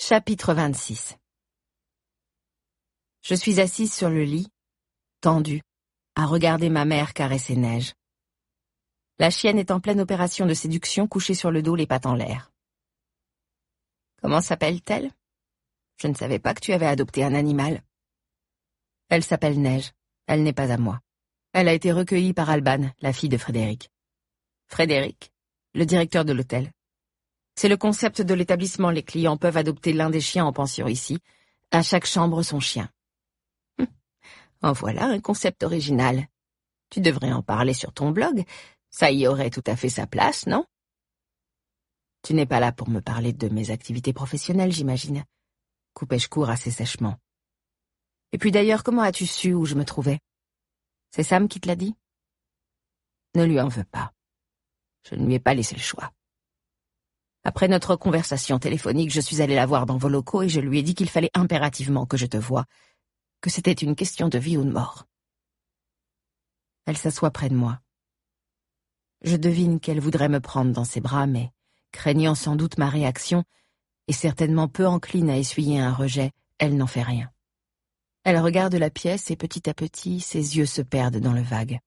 Chapitre 26. Je suis assise sur le lit, tendue, à regarder ma mère caresser Neige. La chienne est en pleine opération de séduction, couchée sur le dos, les pattes en l'air. Comment s'appelle-t-elle? Je ne savais pas que tu avais adopté un animal. Elle s'appelle Neige. Elle n'est pas à moi. Elle a été recueillie par Alban, la fille de Frédéric. Frédéric, le directeur de l'hôtel. C'est le concept de l'établissement. Les clients peuvent adopter l'un des chiens en pension ici. À chaque chambre, son chien. En voilà un concept original. Tu devrais en parler sur ton blog. Ça y aurait tout à fait sa place, non? Tu n'es pas là pour me parler de mes activités professionnelles, j'imagine. Coupai-je court assez sèchement. Et puis d'ailleurs, comment as-tu su où je me trouvais? C'est Sam qui te l'a dit? Ne lui en veux pas. Je ne lui ai pas laissé le choix. Après notre conversation téléphonique, je suis allée la voir dans vos locaux et je lui ai dit qu'il fallait impérativement que je te voie, que c'était une question de vie ou de mort. Elle s'assoit près de moi. Je devine qu'elle voudrait me prendre dans ses bras, mais, craignant sans doute ma réaction, et certainement peu encline à essuyer un rejet, elle n'en fait rien. Elle regarde la pièce et petit à petit, ses yeux se perdent dans le vague.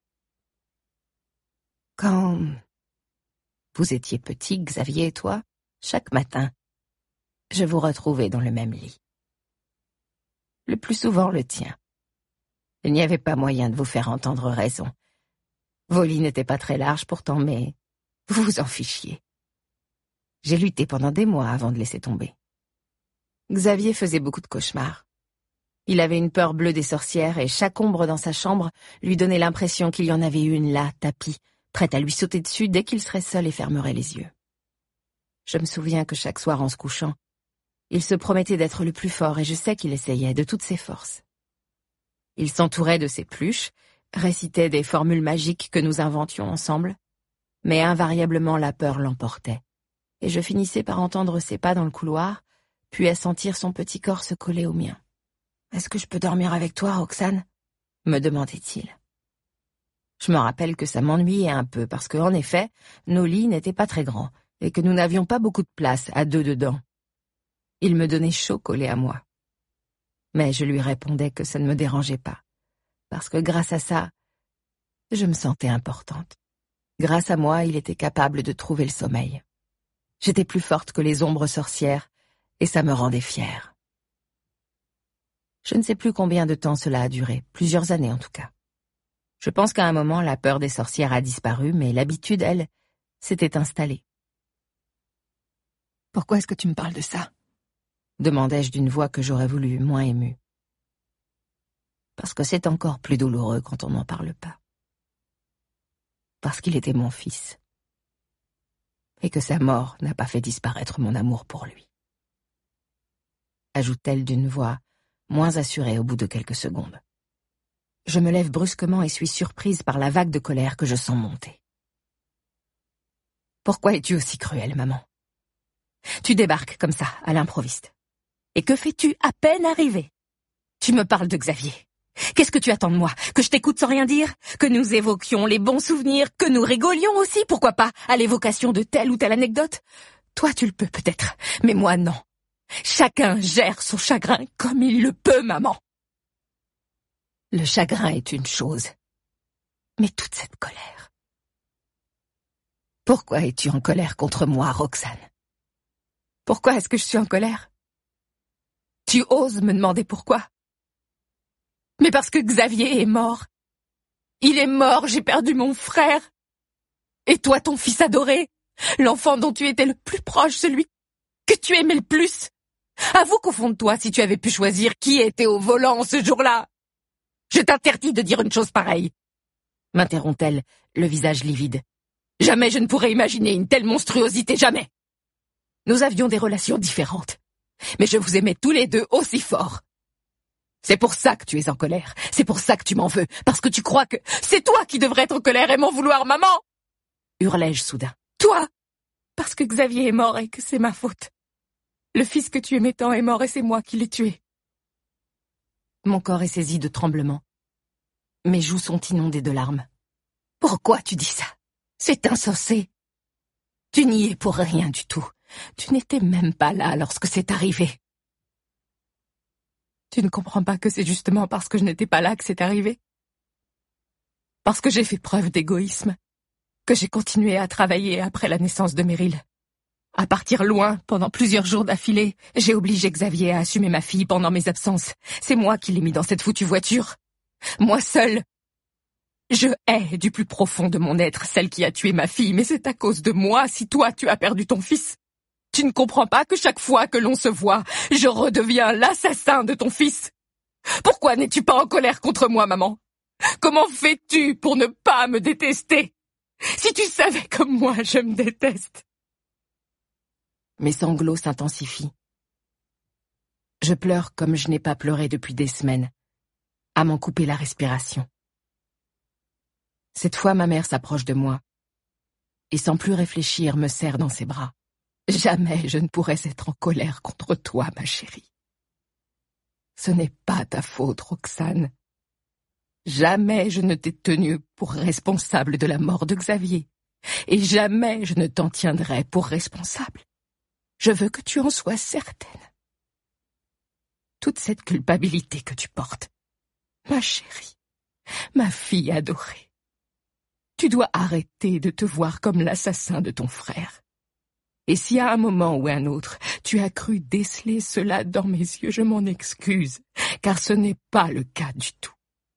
Quand vous étiez petit, Xavier et toi, chaque matin, je vous retrouvais dans le même lit. Le plus souvent le tien. Il n'y avait pas moyen de vous faire entendre raison. Vos lits n'étaient pas très larges pourtant, mais vous vous en fichiez. J'ai lutté pendant des mois avant de laisser tomber. Xavier faisait beaucoup de cauchemars. Il avait une peur bleue des sorcières et chaque ombre dans sa chambre lui donnait l'impression qu'il y en avait une là, tapie, prête à lui sauter dessus dès qu'il serait seul et fermerait les yeux. Je me souviens que chaque soir en se couchant, il se promettait d'être le plus fort et je sais qu'il essayait de toutes ses forces. Il s'entourait de ses pluches, récitait des formules magiques que nous inventions ensemble, mais invariablement la peur l'emportait, et je finissais par entendre ses pas dans le couloir, puis à sentir son petit corps se coller au mien. « Est-ce que je peux dormir avec toi, Roxane ?» me demandait-il. Je me rappelle que ça m'ennuyait un peu parce que, en effet, nos lits n'étaient pas très grands et que nous n'avions pas beaucoup de place à deux dedans. Il me donnait chaud collé à moi. Mais je lui répondais que ça ne me dérangeait pas, parce que grâce à ça, je me sentais importante. Grâce à moi, il était capable de trouver le sommeil. J'étais plus forte que les ombres sorcières, et ça me rendait fière. Je ne sais plus combien de temps cela a duré, plusieurs années en tout cas. Je pense qu'à un moment, la peur des sorcières a disparu, mais l'habitude, elle, s'était installée. « Pourquoi est-ce que tu me parles de ça ?» demandai-je d'une voix que j'aurais voulu moins émue. Parce que c'est encore plus douloureux quand on n'en parle pas. Parce qu'il était mon fils. Et que sa mort n'a pas fait disparaître mon amour pour lui. Ajoute-t-elle d'une voix moins assurée au bout de quelques secondes. Je me lève brusquement et suis surprise par la vague de colère que je sens monter. Pourquoi es-tu aussi cruelle, maman? Tu débarques comme ça, à l'improviste. Et que fais-tu à peine arrivé? Tu me parles de Xavier. Qu'est-ce que tu attends de moi? Que je t'écoute sans rien dire? Que nous évoquions les bons souvenirs? Que nous rigolions aussi, pourquoi pas, à l'évocation de telle ou telle anecdote? Toi, tu le peux peut-être, mais moi non. Chacun gère son chagrin comme il le peut, maman. Le chagrin est une chose, mais toute cette colère. Pourquoi es-tu en colère contre moi, Roxane? Pourquoi est-ce que je suis en colère? Tu oses me demander pourquoi? Mais parce que Xavier est mort. Il est mort, j'ai perdu mon frère. Et toi, ton fils adoré, l'enfant dont tu étais le plus proche, celui que tu aimais le plus. Avoue qu'au fond de toi, si tu avais pu choisir qui était au volant ce jour-là. Je t'interdis de dire une chose pareille, m'interrompt-elle, le visage livide. Jamais je ne pourrais imaginer une telle monstruosité, jamais. Nous avions des relations différentes, mais je vous aimais tous les deux aussi fort. C'est pour ça que tu es en colère, c'est pour ça que tu m'en veux, parce que tu crois que c'est toi qui devrais être en colère et m'en vouloir, maman! Hurlai-je soudain. Toi! Parce que Xavier est mort et que c'est ma faute. Le fils que tu aimais tant est mort et c'est moi qui l'ai tué. Mon corps est saisi de tremblements. Mes joues sont inondées de larmes. Pourquoi tu dis ça? C'est insensé. Tu n'y es pour rien du tout. Tu n'étais même pas là lorsque c'est arrivé. Tu ne comprends pas que c'est justement parce que je n'étais pas là que c'est arrivé? Parce que j'ai fait preuve d'égoïsme, que j'ai continué à travailler après la naissance de Meryl. À partir loin, pendant plusieurs jours d'affilée, j'ai obligé Xavier à assumer ma fille pendant mes absences. C'est moi qui l'ai mis dans cette foutue voiture. Moi seule. Je hais du plus profond de mon être celle qui a tué ma fille, mais c'est à cause de moi si toi tu as perdu ton fils. Tu ne comprends pas que chaque fois que l'on se voit, je redeviens l'assassin de ton fils? Pourquoi n'es-tu pas en colère contre moi, maman? Comment fais-tu pour ne pas me détester? Si tu savais comme moi, je me déteste. Mes sanglots s'intensifient. Je pleure comme je n'ai pas pleuré depuis des semaines, à m'en couper la respiration. Cette fois, ma mère s'approche de moi et sans plus réfléchir me serre dans ses bras. Jamais je ne pourrais être en colère contre toi, ma chérie. Ce n'est pas ta faute, Roxane. Jamais je ne t'ai tenue pour responsable de la mort de Xavier, et jamais je ne t'en tiendrai pour responsable. Je veux que tu en sois certaine. Toute cette culpabilité que tu portes, ma chérie, ma fille adorée, tu dois arrêter de te voir comme l'assassin de ton frère. Et si à un moment ou un autre, tu as cru déceler cela dans mes yeux, je m'en excuse, car ce n'est pas le cas du tout.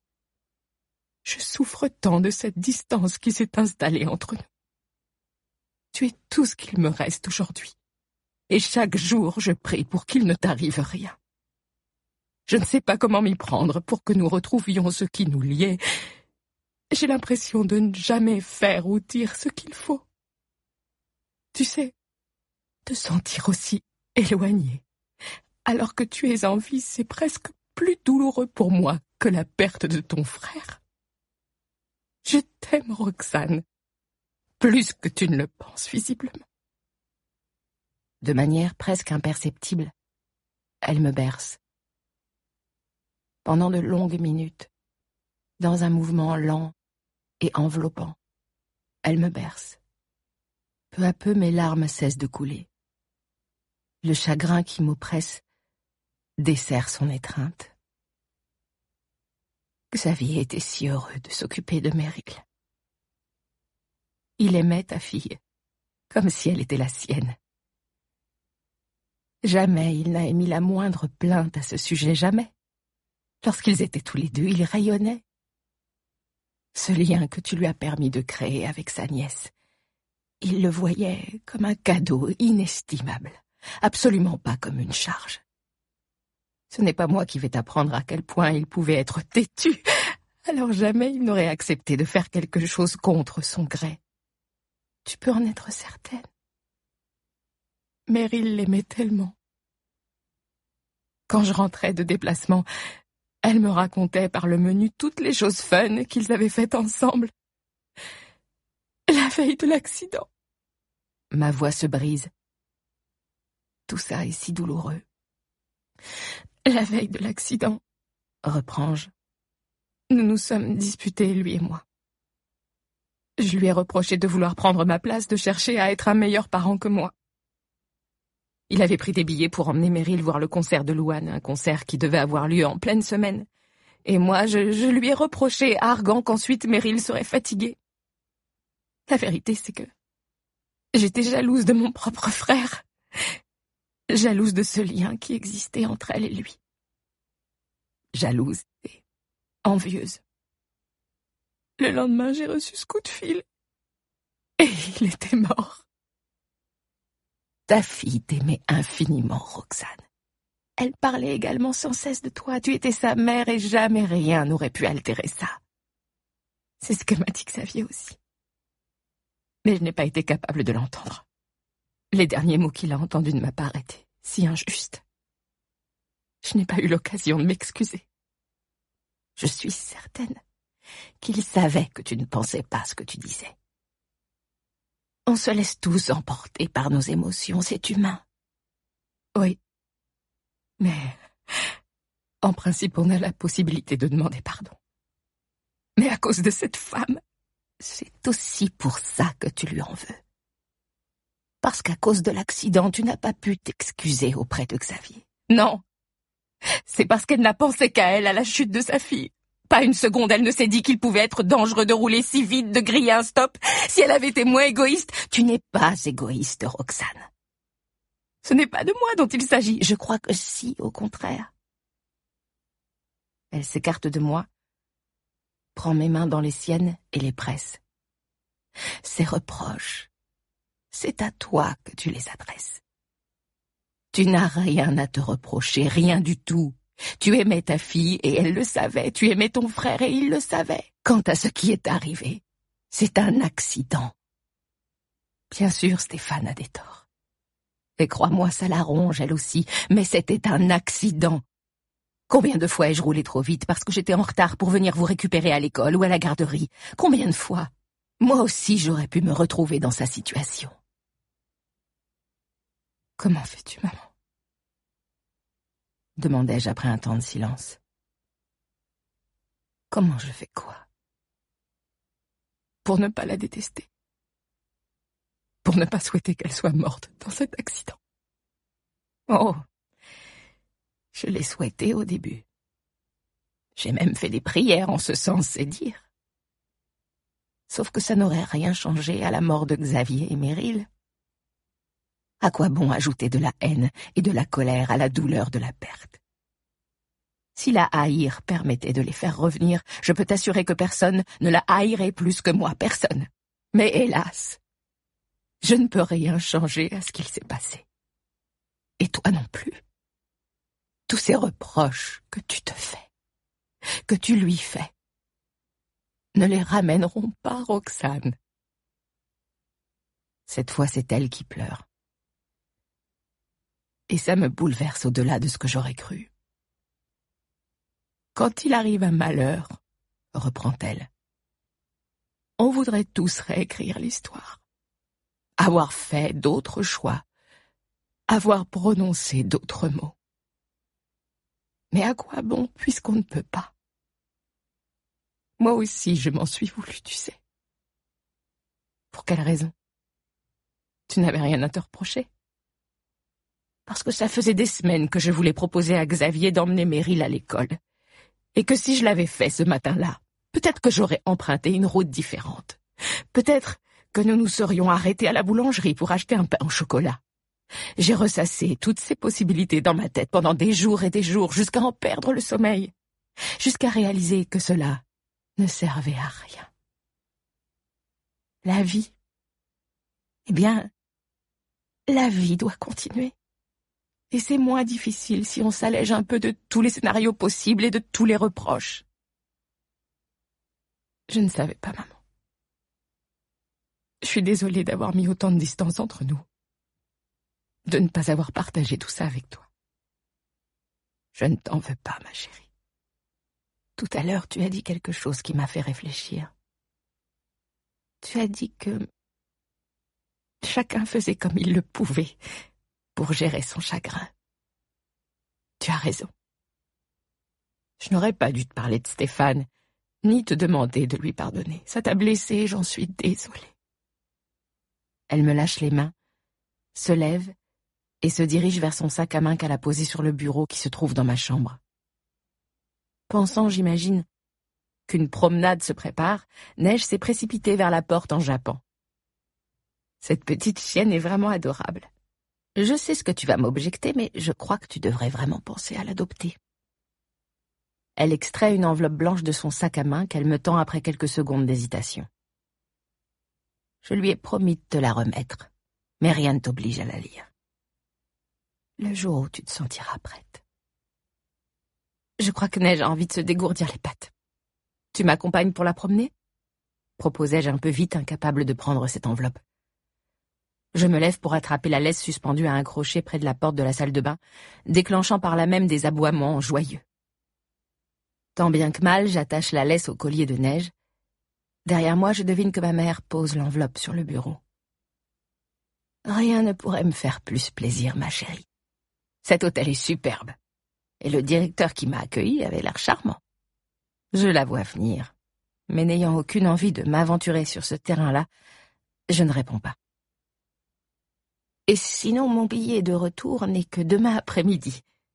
Je souffre tant de cette distance qui s'est installée entre nous. Tu es tout ce qu'il me reste aujourd'hui, et chaque jour je prie pour qu'il ne t'arrive rien. Je ne sais pas comment m'y prendre pour que nous retrouvions ce qui nous liait. J'ai l'impression de ne jamais faire ou dire ce qu'il faut. Tu sais, te sentir aussi éloigné, alors que tu es en vie, c'est presque plus douloureux pour moi que la perte de ton frère. Je t'aime, Roxane, plus que tu ne le penses visiblement. De manière presque imperceptible, elle me berce. Pendant de longues minutes, dans un mouvement lent et enveloppant, elle me berce. Peu à peu, mes larmes cessent de couler. Le chagrin qui m'oppresse desserre son étreinte. Xavier était si heureux de s'occuper de Meryl. Il aimait ta fille, comme si elle était la sienne. Jamais il n'a émis la moindre plainte à ce sujet, jamais. Lorsqu'ils étaient tous les deux, ils rayonnaient. Ce lien que tu lui as permis de créer avec sa nièce, il le voyait comme un cadeau inestimable, absolument pas comme une charge. Ce n'est pas moi qui vais t'apprendre à quel point il pouvait être têtu, alors jamais il n'aurait accepté de faire quelque chose contre son gré. Tu peux en être certaine. Meryl l'aimait tellement. Quand je rentrais de déplacement, elle me racontait par le menu toutes les choses fun qu'ils avaient faites ensemble. La veille de l'accident. Ma voix se brise. Tout ça est si douloureux. La veille de l'accident, reprends-je, nous nous sommes disputés, lui et moi. Je lui ai reproché de vouloir prendre ma place, de chercher à être un meilleur parent que moi. Il avait pris des billets pour emmener Meryl voir le concert de Louane, un concert qui devait avoir lieu en pleine semaine. Et moi, je lui ai reproché, arguant qu'ensuite Meryl serait fatiguée. La vérité, c'est que j'étais jalouse de mon propre frère, jalouse de ce lien qui existait entre elle et lui. Jalouse et envieuse. Le lendemain, j'ai reçu ce coup de fil. Et il était mort. Ta fille t'aimait infiniment, Roxane. Elle parlait également sans cesse de toi. Tu étais sa mère et jamais rien n'aurait pu altérer ça. C'est ce que m'a dit Xavier aussi. Mais je n'ai pas été capable de l'entendre. Les derniers mots qu'il a entendus de ma part étaient si injustes. Je n'ai pas eu l'occasion de m'excuser. Je suis certaine qu'il savait que tu ne pensais pas ce que tu disais. On se laisse tous emporter par nos émotions, c'est humain. Oui. Mais, en principe, on a la possibilité de demander pardon. Mais à cause de cette femme, c'est aussi pour ça que tu lui en veux. Parce qu'à cause de l'accident, tu n'as pas pu t'excuser auprès de Xavier. Non. C'est parce qu'elle n'a pensé qu'à elle à la chute de sa fille. Pas une seconde, elle ne s'est dit qu'il pouvait être dangereux de rouler si vite, de griller un stop. Si elle avait été moins égoïste, tu n'es pas égoïste, Roxane. Ce n'est pas de moi dont il s'agit. Je crois que si, au contraire. Elle s'écarte de moi, prend mes mains dans les siennes et les presse. Ces reproches, c'est à toi que tu les adresses. Tu n'as rien à te reprocher, rien du tout. Tu aimais ta fille et elle le savait. Tu aimais ton frère et il le savait. Quant à ce qui est arrivé, c'est un accident. Bien sûr, Stéphane a des torts. Et crois-moi, ça la ronge, elle aussi. Mais c'était un accident. Combien de fois ai-je roulé trop vite parce que j'étais en retard pour venir vous récupérer à l'école ou à la garderie? Combien de fois? Moi aussi, j'aurais pu me retrouver dans sa situation. Comment fais-tu, maman? Demandai-je après un temps de silence. Comment je fais quoi? Pour ne pas la détester. Pour ne pas souhaiter qu'elle soit morte dans cet accident. Oh, je l'ai souhaité au début. J'ai même fait des prières en ce sens, c'est dire. Sauf que ça n'aurait rien changé à la mort de Xavier et Meryl. À quoi bon ajouter de la haine et de la colère à la douleur de la perte? Si la haïr permettait de les faire revenir, je peux t'assurer que personne ne la haïrait plus que moi, personne. Mais hélas, je ne peux rien changer à ce qu'il s'est passé. Et toi non plus. Tous ces reproches que tu te fais, que tu lui fais, ne les ramèneront pas, Roxane. Cette fois, c'est elle qui pleure. Et ça me bouleverse au-delà de ce que j'aurais cru. Quand il arrive un malheur, reprend-elle, on voudrait tous réécrire l'histoire, avoir fait d'autres choix, avoir prononcé d'autres mots. Mais à quoi bon, puisqu'on ne peut pas? Moi aussi, je m'en suis voulu, tu sais. Pour quelle raison? Tu n'avais rien à te reprocher? Parce que ça faisait des semaines que je voulais proposer à Xavier d'emmener Meryl à l'école. Et que si je l'avais fait ce matin-là, peut-être que j'aurais emprunté une route différente. Peut-être que nous nous serions arrêtés à la boulangerie pour acheter un pain au chocolat. J'ai ressassé toutes ces possibilités dans ma tête pendant des jours et des jours, jusqu'à en perdre le sommeil, jusqu'à réaliser que cela ne servait à rien. La vie, eh bien, la vie doit continuer. Et c'est moins difficile si on s'allège un peu de tous les scénarios possibles et de tous les reproches. Je ne savais pas, maman. Je suis désolée d'avoir mis autant de distance entre nous. De ne pas avoir partagé tout ça avec toi. Je ne t'en veux pas, ma chérie. Tout à l'heure, tu as dit quelque chose qui m'a fait réfléchir. Tu as dit que chacun faisait comme il le pouvait pour gérer son chagrin. Tu as raison. Je n'aurais pas dû te parler de Stéphane, ni te demander de lui pardonner. Ça t'a blessée, j'en suis désolée. Elle me lâche les mains, se lève et se dirige vers son sac à main qu'elle a posé sur le bureau qui se trouve dans ma chambre. Pensant, j'imagine, qu'une promenade se prépare, Neige s'est précipitée vers la porte en jappant. Cette petite chienne est vraiment adorable. Je sais ce que tu vas m'objecter, mais je crois que tu devrais vraiment penser à l'adopter. Elle extrait une enveloppe blanche de son sac à main qu'elle me tend après quelques secondes d'hésitation. Je lui ai promis de te la remettre, mais rien ne t'oblige à la lire. Le jour où tu te sentiras prête. Je crois que Neige a envie de se dégourdir les pattes. Tu m'accompagnes pour la promener? Proposai-je un peu vite, incapable de prendre cette enveloppe. Je me lève pour attraper la laisse suspendue à un crochet près de la porte de la salle de bain, déclenchant par là même des aboiements joyeux. Tant bien que mal, j'attache la laisse au collier de Neige. Derrière moi, je devine que ma mère pose l'enveloppe sur le bureau. Rien ne pourrait me faire plus plaisir, ma chérie. Cet hôtel est superbe. Et le directeur qui m'a accueilli avait l'air charmant. Je la vois venir, mais n'ayant aucune envie de m'aventurer sur ce terrain-là, je ne réponds pas. Et sinon, mon billet de retour n'est que demain après-midi.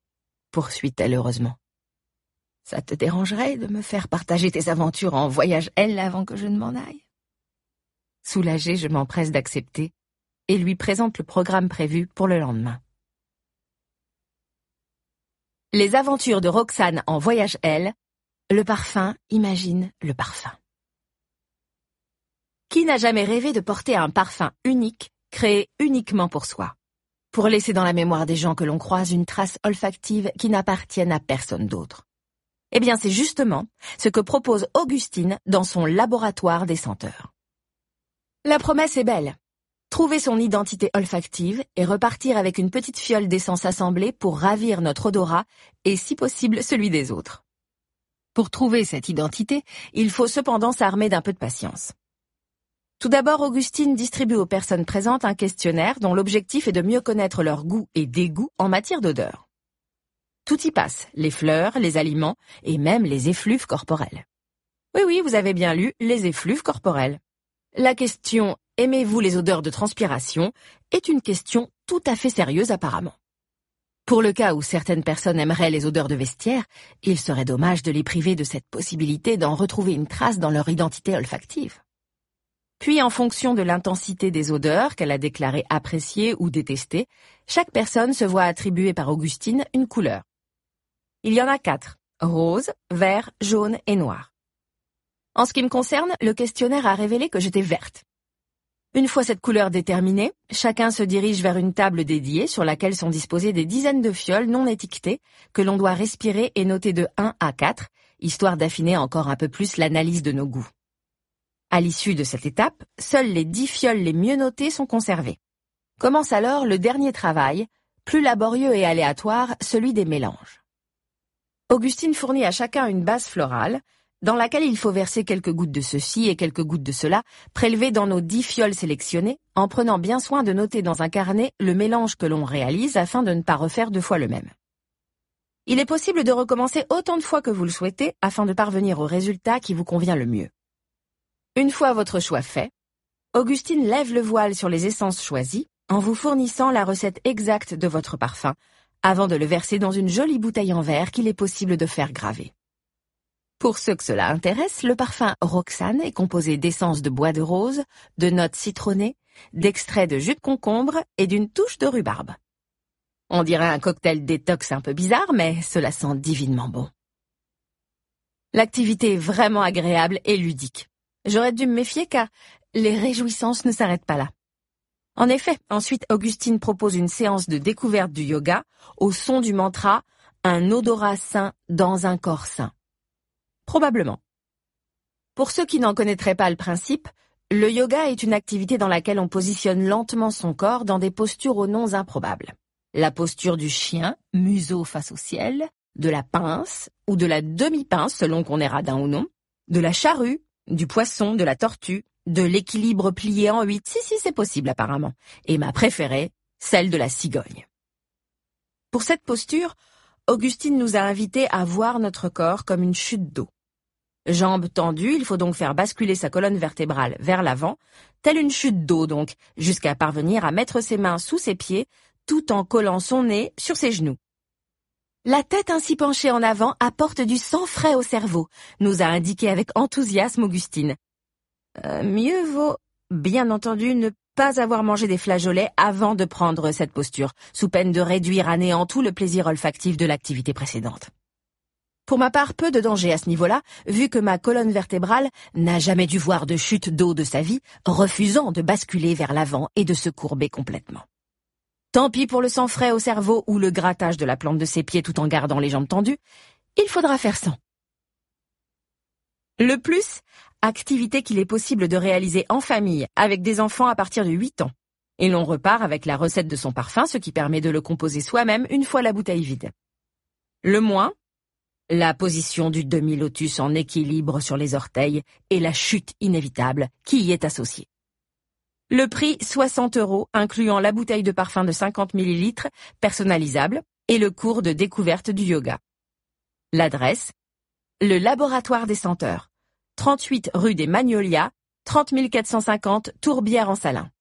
poursuit-elle heureusement. Ça te dérangerait de me faire partager tes aventures en voyage L avant que je ne m'en aille? Soulagée, je m'empresse d'accepter et lui présente le programme prévu pour le lendemain. Les aventures de Roxane en voyage L, le parfum imagine le parfum. Qui n'a jamais rêvé de porter un parfum unique, créé uniquement pour soi, pour laisser dans la mémoire des gens que l'on croise une trace olfactive qui n'appartienne à personne d'autre? Eh bien, c'est justement ce que propose Augustine dans son laboratoire des senteurs. La promesse est belle. Trouver son identité olfactive et repartir avec une petite fiole d'essence assemblée pour ravir notre odorat et, si possible, celui des autres. Pour trouver cette identité, il faut cependant s'armer d'un peu de patience. Tout d'abord, Augustine distribue aux personnes présentes un questionnaire dont l'objectif est de mieux connaître leurs goûts et dégoûts en matière d'odeur. Tout y passe, les fleurs, les aliments et même les effluves corporels. Oui, vous avez bien lu, les effluves corporels. La question « Aimez-vous les odeurs de transpiration ?» est une question tout à fait sérieuse apparemment. Pour le cas où certaines personnes aimeraient les odeurs de vestiaire, il serait dommage de les priver de cette possibilité d'en retrouver une trace dans leur identité olfactive. Puis, en fonction de l'intensité des odeurs qu'elle a déclarées appréciées ou détestées, chaque personne se voit attribuer par Augustine une couleur. Il y en a 4, rose, vert, jaune et noir. En ce qui me concerne, le questionnaire a révélé que j'étais verte. Une fois cette couleur déterminée, chacun se dirige vers une table dédiée sur laquelle sont disposées des dizaines de fioles non étiquetées que l'on doit respirer et noter de 1 à 4, histoire d'affiner encore un peu plus l'analyse de nos goûts. À l'issue de cette étape, seules les 10 fioles les mieux notées sont conservées. Commence alors le dernier travail, plus laborieux et aléatoire, celui des mélanges. Augustine fournit à chacun une base florale, dans laquelle il faut verser quelques gouttes de ceci et quelques gouttes de cela, prélevées dans nos 10 fioles sélectionnées, en prenant bien soin de noter dans un carnet le mélange que l'on réalise afin de ne pas refaire 2 fois le même. Il est possible de recommencer autant de fois que vous le souhaitez afin de parvenir au résultat qui vous convient le mieux. Une fois votre choix fait, Augustine lève le voile sur les essences choisies en vous fournissant la recette exacte de votre parfum, avant de le verser dans une jolie bouteille en verre qu'il est possible de faire graver. Pour ceux que cela intéresse, le parfum Roxane est composé d'essence de bois de rose, de notes citronnées, d'extrait de jus de concombre et d'une touche de rhubarbe. On dirait un cocktail détox un peu bizarre, mais cela sent divinement bon. L'activité est vraiment agréable et ludique. J'aurais dû me méfier car les réjouissances ne s'arrêtent pas là. En effet, ensuite Augustine propose une séance de découverte du yoga au son du mantra « Un odorat sain dans un corps sain ». Probablement. Pour ceux qui n'en connaîtraient pas le principe, le yoga est une activité dans laquelle on positionne lentement son corps dans des postures aux noms improbables. La posture du chien, museau face au ciel, de la pince ou de la demi-pince selon qu'on est radin ou non, de la charrue, du poisson, de la tortue, de l'équilibre plié en 8, si c'est possible apparemment, et ma préférée, celle de la cigogne. Pour cette posture, Augustine nous a invités à voir notre corps comme une chute d'eau. Jambes tendues, il faut donc faire basculer sa colonne vertébrale vers l'avant, telle une chute d'eau donc, jusqu'à parvenir à mettre ses mains sous ses pieds, tout en collant son nez sur ses genoux. La tête ainsi penchée en avant apporte du sang frais au cerveau, nous a indiqué avec enthousiasme Augustine. Mieux vaut, bien entendu, ne pas avoir mangé des flageolets avant de prendre cette posture, sous peine de réduire à néant tout le plaisir olfactif de l'activité précédente. Pour ma part, peu de danger à ce niveau-là, vu que ma colonne vertébrale n'a jamais dû voir de chute d'eau de sa vie, refusant de basculer vers l'avant et de se courber complètement. Tant pis pour le sang frais au cerveau ou le grattage de la plante de ses pieds tout en gardant les jambes tendues, il faudra faire sans. Le plus, activité qu'il est possible de réaliser en famille avec des enfants à partir de 8 ans. Et l'on repart avec la recette de son parfum, ce qui permet de le composer soi-même une fois la bouteille vide. Le moins, la position du demi-lotus en équilibre sur les orteils et la chute inévitable qui y est associée. Le prix 60 €, incluant la bouteille de parfum de 50 ml, personnalisable, et le cours de découverte du yoga. L'adresse, le laboratoire des senteurs, 38 rue des Magnolias, 30 450 Tourbière-en-Salins.